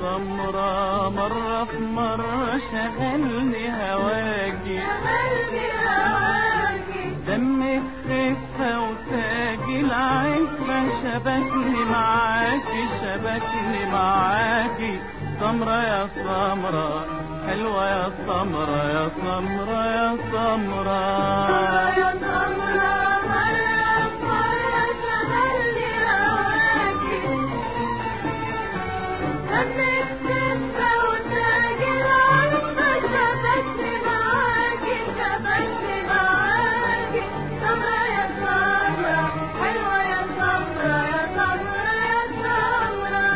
سمرة، مرة في مرة شغلني هواكي، دمك خفة وتاجي العفة، شبكني معاكي شبكني معاكي. سمرة يا سمرة حلوة يا سمرة يا سمرة يا سمرة، يا سمرة مرة مرة شغلني هواكي، دمك خفة وتاجي العفة، شبكني معاكي شبكني معاكي. سمرة يا سمرة حلوة يا سمرة يا سمرة يا سمرة.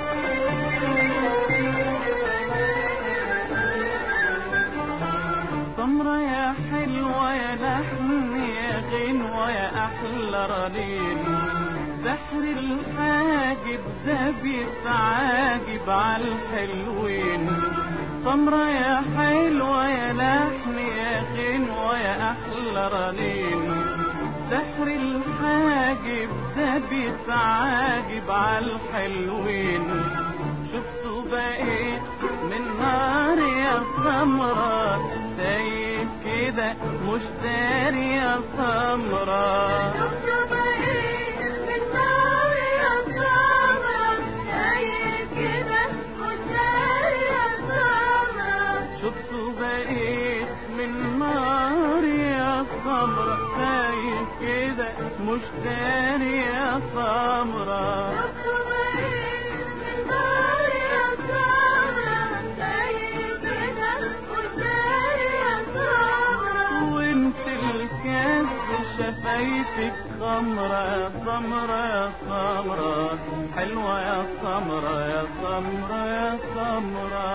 سمرة يا حلوة يا لحن يا غنوة يا أحلى رنين، سحر الحاجب ده بيتعاجب عالحلوين. سمرة يا حلوة يا لحن يا غنوة يا أحلى رنين، سحر الحاجب ده بيتعاجب عالحلوين. شفتوا بقيت من نار يا سمرة، سايب كده مش داري يا سمرة. شفتوا بقيت من نار يا سمرة، سايب كده مش داري يا سمرة. شفتوا بقيت من نار يا سمرة، سايب كده مش داري يا سمرة. شفتوا بقيت من نار يا سمرة، سايب كده مش داري يا سمرة. وانت الكاس شفايفك خمرة يا سمرة يا سمرة، حلوة يا سمرة يا سمرة يا سمرة.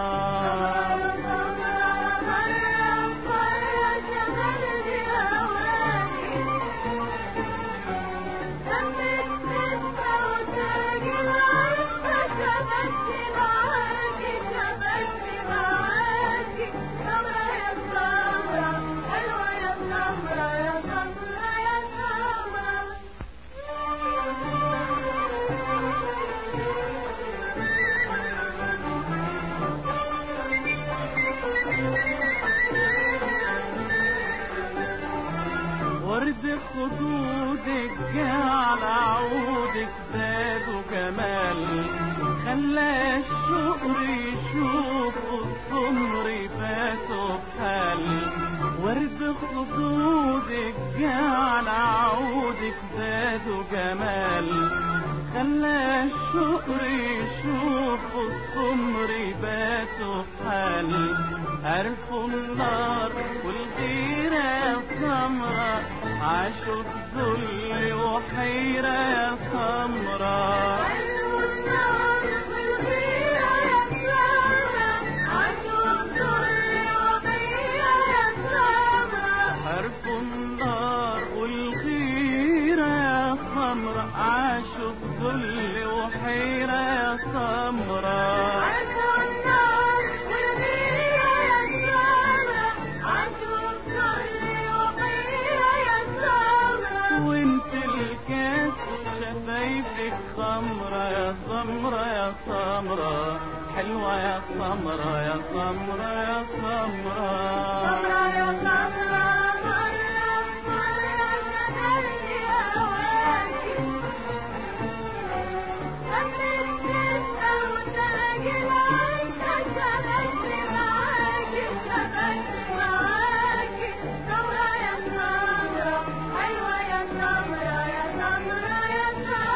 ورد خدودك جعل عودك زاد جمال، خلى الشقر يشوف السمر فاته بحال. ورد خدودك جعل عودك زاد جمال، خلى الشقر يشوف السمر فاته بحال. عرفوا النار والغيرة يا سمرة، عاشوا بذل وحيرة يا سمرة. عرفوا النار والغيرة يا سمرة، عاشوا بذل وحيرة يا سمرة. عرفوا النار والغيرة يا سمرة، عاشوا بذل وحيرة يا سمرة. عرفوا النار والغيرة يا سمرة، عاشوا بذل وحيرة يا سمرة. وانت الكاس شفايفك خمرة يا سمرة يا سمرة، حلوة يا سمرة يا سمرة يا سمرة. سمرة يا سمرة مرة مرة شغلني هواكي، دمك خفة وتاجي العفة، شبكني معاكي شبكني معاكي. سمرة يا سمرة حلوة يا سمرة يا سمرة يا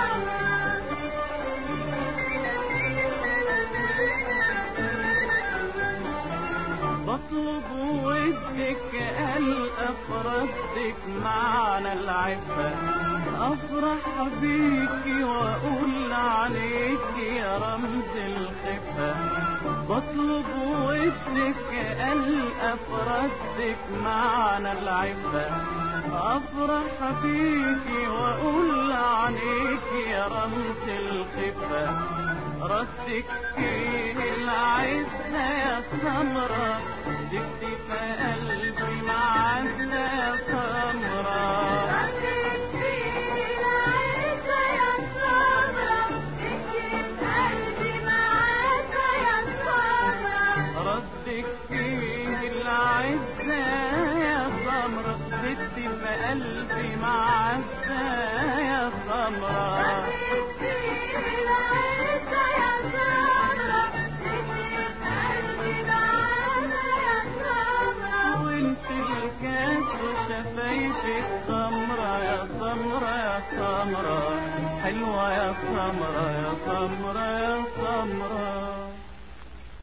سمرة. بطلب ودك ألقى فردك معنى العفة، أفرح بيكي وأقول عليكي يا رمز الخفة. بطلب ودك ألقى فردك معنى العفة، أفرح بيكي وأقول عليكي يا رمز الخفة. رصك فيه العزة يا سمرة، جبتي في قلبي معزة يا سمرة. رصك فيه العزة يا سمرة، جبتي في قلبي معزة يا سمرة وانت الكاس وشفايفك سمرة يا سمرة يا سمرة حلوة يا سمرة يا سمرة يا سمرة